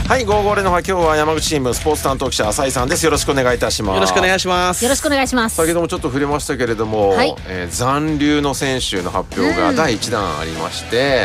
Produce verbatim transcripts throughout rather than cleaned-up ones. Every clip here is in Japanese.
はい、ゴーゴーレノファ、今日は山口新聞スポーツ担当記者浅井さんです。よろしくお願いいたします。 よろしくお願いします。 よろしくお願いします。 先ほどもちょっと触れましたけれども、はい、えー、残留の選手の発表がだいいち弾ありまして、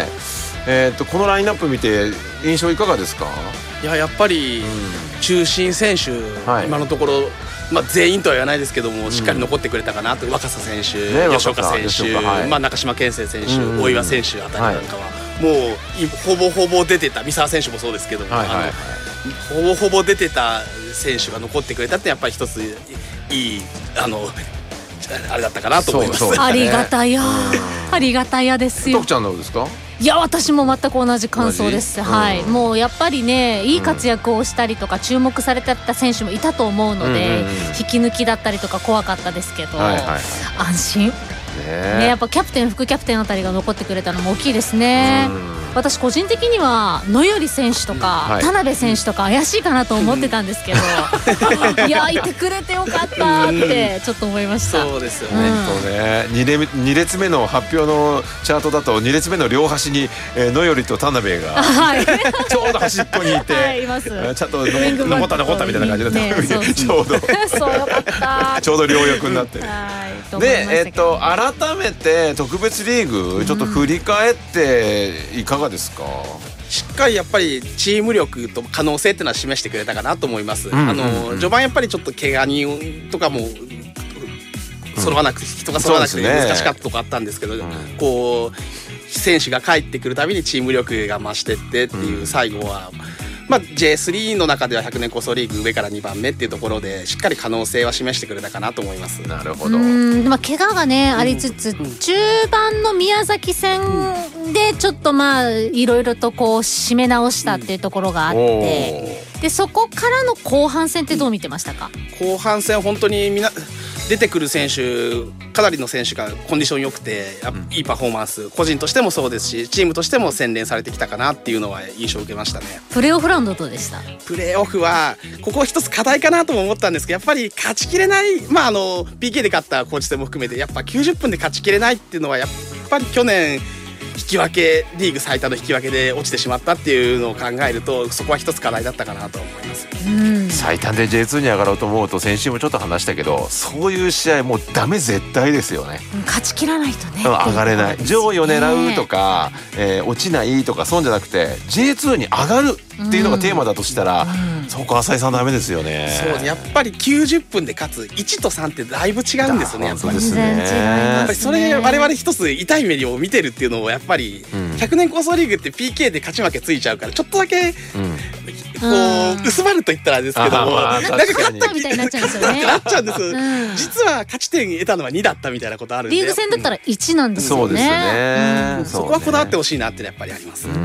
うん、えー、とこのラインナップ見て印象いかがですか？ いや、やっぱり中心選手、うん、今のところ、まあ、全員とは言わないですけども、しっかり残ってくれたかなと、うん、若狭選手、ね、吉岡選手、はい、まあ、中島健成選手、うん、大岩選手あたりなんかは、はい、もうほぼほぼ出てた、三沢選手もそうですけども、はいはいはい、あのほぼほぼ出てた選手が残ってくれたってやっぱり一ついいあのあれだったかなと思います。 そうそう、ね、ありがたや、ありがたやですよ。 徳ちゃんどうですか？ いや、私も全く同じ感想です、うん、はい、もうやっぱりね、いい活躍をしたりとか注目されてた選手もいたと思うので、うんうんうん、引き抜きだったりとか怖かったですけど、はいはいはい、安心ね, ね、やっぱキャプテン副キャプテンあたりが残ってくれたのも大きいですね。私個人的には野頼選手とか、はい、田辺選手とか怪しいかなと思ってたんですけど、いや、いてくれてよかったってちょっと思いました。 そうですよね、 うん、ね、 2, 列に列目の発表のチャートだとに列目の両端に、えー、野頼と田辺が、はい、ちょうど端っこにいて、はい、います。ちゃんと残った残ったみたいな感じで、ね、ちょうどそうよかったちょうど両翼になってる。で、えー、と改めて特別リーグちょっと振り返っていかがですか？ しっかりやっぱりチーム力と可能性っていうのは示してくれたかなと思います。うんうんうん、あの序盤やっぱりちょっと怪我人とかも揃わなくて、人が揃わなくて難しかったとこあったんですけど、うん、こう選手が帰ってくるたびにチーム力が増してってっていう、最後は、まあ、ジェイスリー の中ではひゃくねん構想リーグ上からにばんめっていうところでしっかり可能性は示してくれたかなと思います。 なるほど。 うん、まあ、怪我がねありつつ、うん、中盤の宮崎戦でちょっとまあいろいろとこう締め直したっていうところがあって、うん、でそこからの後半戦ってどう見てましたか？ 後半戦本当にみな出てくる選手かなりの選手がコンディション良くて、うん、いいパフォーマンス、個人としてもそうですしチームとしても洗練されてきたかなっていうのは印象を受けましたね。 プレーオフラウンドどうでした？ プレーオフはここ一つ課題かなとも思ったんですけど、やっぱり勝ちきれない、まああの ピーケー で勝った高知戦も含めてやっぱきゅうじゅっぷんで勝ちきれないっていうのはやっぱり去年引き分けリーグ最多の引き分けで落ちてしまったっていうのを考えると、そこは一つ課題だったかなと思います。 うん、 最短で ジェイツー に上がろうと思うと先週もちょっと話したけど、そういう試合もうダメ絶対ですよね。 勝ち切らないとね、 上がれない、上位を狙うとか、えー、落ちないとかそうじゃなくて ジェイツー に上がるっていうのがテーマだとしたら、うん、そこ浅井さんダメですよね。 そう、やっぱりきゅうじゅっぷんで勝ついちとさんってだいぶ違うんですよね。やっぱり全然違いますね。 やっぱりそれ我々一つ痛い目を見てるっていうのをやっぱり、うん、ひゃくねん構想リーグって ピーケー で勝ち負けついちゃうからちょっとだけ、うん、こう薄まると言ったらですけども、なんか勝ったみたいになっちゃうんですよね。 なっちゃうんです、うん、実は勝ち点得たのはにだったみたいなことあるんで、 リーグ戦だったらいちなんですよね。 そうですね、うん、 そこはこだわってほしいなってやっぱりあります。うん、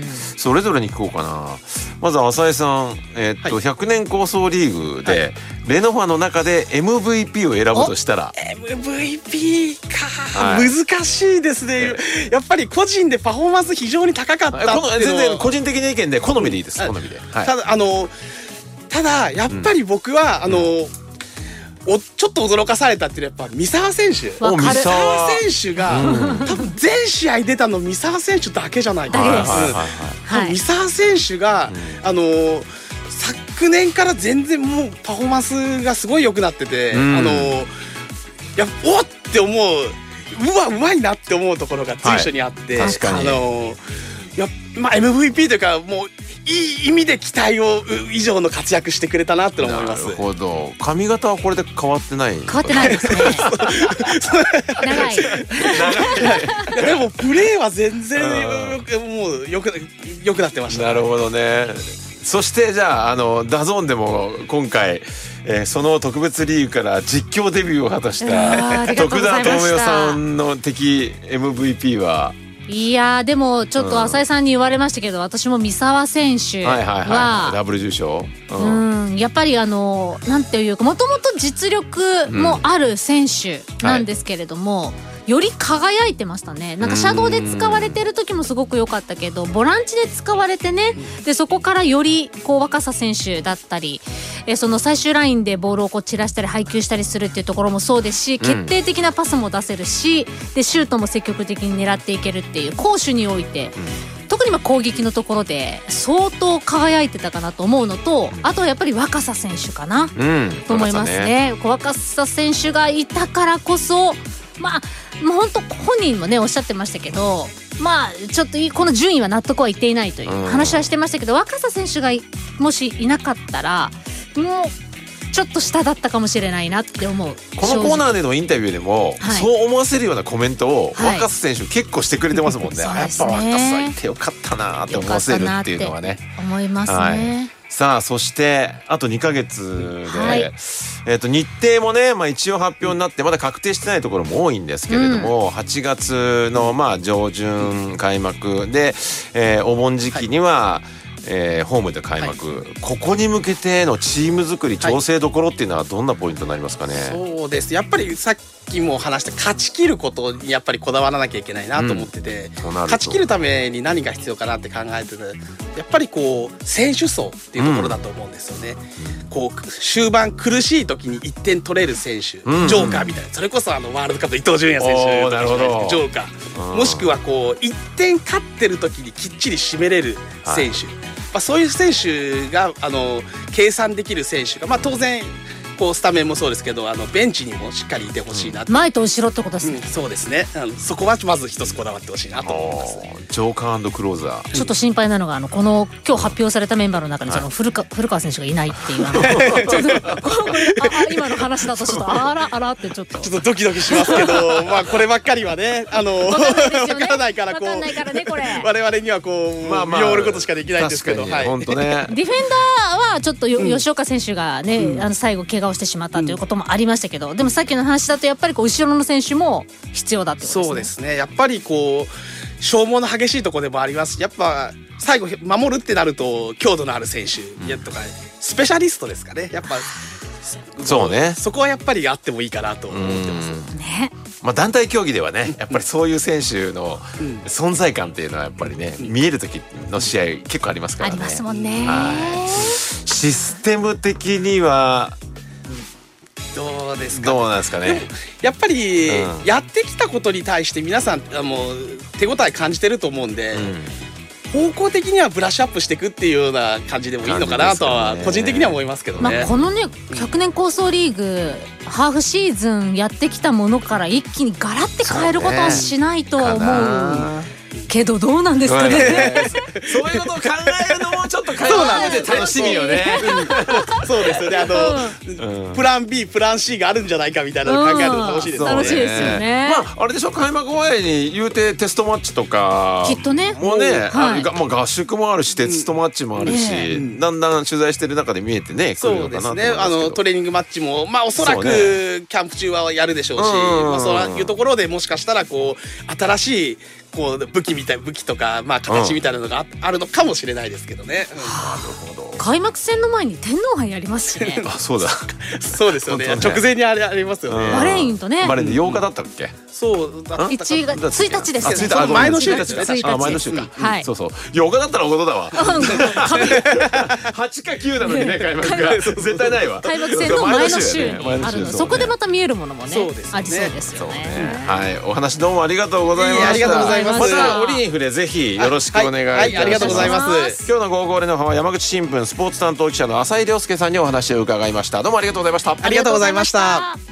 それぞれに聞こうかな。まず浅井さん、えー、っと、はい、ひゃくねん構想リーグで、はい、レノファの中で エムブイピー を選ぶとしたらエムブイピー か、はい、難しいですね。やっぱり個人でパフォーマンス非常に高かったっていうのは全然個人的な意見で好みでいいです、好みで、はい、 ただあのただやっぱり僕は、うん、あのおちょっと驚かされたっていうのはやっぱ三沢選手。 わかる。 三沢選手が、うん、多分全試合出たの三沢選手だけじゃないかな。三沢選手が、うん、あの昨年から全然もうパフォーマンスがすごい良くなってて、うん、あのやおって思う、うわうまいなって思うところが随所にあって、はい、確かにあのやまあ エムブイピー というかもういい意味で期待を以上の活躍してくれたなって思います。 なるほど。髪型はこれで変わってない？ 変わってないですね。長い。 長い。でもプレーは全然もうよくよくなってました。 なるほどね。そしてじゃああのダゾーンでも今回、えー、その特別リーグから実況デビューを果たした徳田智代さんの敵 エムブイピー は。 いやでもちょっと浅井さんに言われましたけど、うん、私も三沢選手は、はいはいはい、 ダブル受賞、 うん、うん、やっぱりあのなんていうかもともと実力もある選手なんですけれども、うん、はい、より輝いてましたね。なんかシャドウで使われてる時もすごく良かったけど、ボランチで使われてね、でそこからよりこう若狭選手だったり、えその最終ラインでボールをこう散らしたり配球したりするっていうところもそうですし、決定的なパスも出せるし、でシュートも積極的に狙っていけるっていう攻守において特にまあ攻撃のところで相当輝いてたかなと思うのと、あとはやっぱり若狭選手かな、うん、と思いますね。若狭選手がいたからこそ、まあもう本当本人もねおっしゃってましたけど、まあちょっとこの順位は納得はいっていないという話はしてましたけど、若狭選手がもしいなかったらもうちょっと下だったかもしれないなって思う。 このコーナーでのインタビューでも、はい、そう思わせるようなコメントを若狭選手結構してくれてますもんね。はい、やっぱ若狭いてよかったなって思わせるっていうのはね、 思いますね。はい、 さあそしてあとにかげつで、はい、えー、と日程もね、まあ、一応発表になってまだ確定してないところも多いんですけれども、うん、はちがつのまあ上旬開幕で、えー、お盆時期には、はい、えー、ホームで開幕、はい、ここに向けてのチーム作り調整どころっていうのはどんなポイントになりますかね。 そうですやっぱりさっきも話した勝ち切ることにやっぱりこだわらなきゃいけないなと思ってて、うん、勝ち切るために何が必要かなって考えてて、やっぱりこう選手層っていうところだと思うんですよね。うん、こう終盤苦しい時にいってん取れる選手、うん、ジョーカーみたいな、それこそあのワールドカップ伊東純也選手とかジョーカー、もしくはこういってん勝ってる時にきっちり締めれる選手、はい、まあ、そういう選手があの計算できる選手が、まあ、当然こうスタメンもそうですけど、あのベンチにもしっかりいてほしいな、うん、 前と後ろってことですね。 うん、そうですね、あのそこはまず一つこだわってほしいなと思います、ね。 ジョーカー&クローザー、 ちょっと心配なのがあのこの今日発表されたメンバーの中にその古川、はい、古川選手がいないっていうあのちょっとあ今の話だとちょっとあらあらってちょっとちょっとドキドキしますけどまあこればっかりはね、あの分からないからこう、 分かんないからねこれ我々にはこう、まあまあ、見守ることしかできないんですけど、 はい、本当ね。 ディフェンダーはちょっとよ、うん、吉岡選手がね、うん、あの最後怪我をしてしまったということもありましたけど、でもさっきの話だとやっぱりこう後ろの選手も必要だってことですね。 そうですね、やっぱりこう消耗の激しいところでもありますし、やっぱ最後守るってなると強度のある選手やとか、うん、スペシャリストですかね、やっぱそうね、 そこはやっぱりあってもいいかなと思ってますね。 まあ、団体競技ではねやっぱりそういう選手の存在感っていうのはやっぱりね、うん、見える時の試合結構ありますからね。 ありますもんね。 はい、システム的にはどうですか、 どうなんですかね。 やっぱりやってきたことに対して皆さんもう手応え感じてると思うんで、うん、方向的にはブラッシュアップしていくっていうような感じでもいいのかなとは個人的には思いますけどね。 まあ、このねひゃくねん構想リーグハーフシーズンやってきたものから一気にガラッて変えることはしないとは思うけど、どうなんですかね。 そういうことを考えるのもちょっと考えて楽しみよね。 そうですよね、あの、うん、プラン B プラン C があるんじゃないかみたいなのを考えるの楽しいですね。 楽しいですよね。 まああれでしょ、開幕前に言うてテストマッチとかきっとねもうね、はい、まあ合宿もあるしテストマッチもあるし、うん、だんだん取材してる中で見えてね、 そうですね、あのトレーニングマッチもまあおそらく、ね、キャンプ中はやるでしょうし、まあ、そういうところでもしかしたらこう新しいこう武器みたい武器とか、まあ、形みたいなのが あ,、うん、あるのかもしれないですけどね。うん、なるほど。開幕戦の前に天皇杯やりますしね。 あ、そうだ。 そうですよね。直前にあれありますよね。 バレーンとね。 バレーンでようかだったっけ？ そうだったか。 いちがつついたちですよね。 あ、前の週ですね。 あ、前の週か。はい。そうそう。ようかだったらおことだわ。はちかきゅうなのにね、開幕が絶対ないわ。 開幕戦の前の週にあるの。そこでまた見えるものもね、ありそうですよね。 はい。お話どうもありがとうございました。 ありがとうございます。 また折に触れぜひよろしくお願いいたします。 ありがとうございます。 今日のゴーゴーレノファは山口新聞スポーツ担当記者の浅井亮介さんにお話を伺いました。どうもありがとうございました。 ありがとうございました。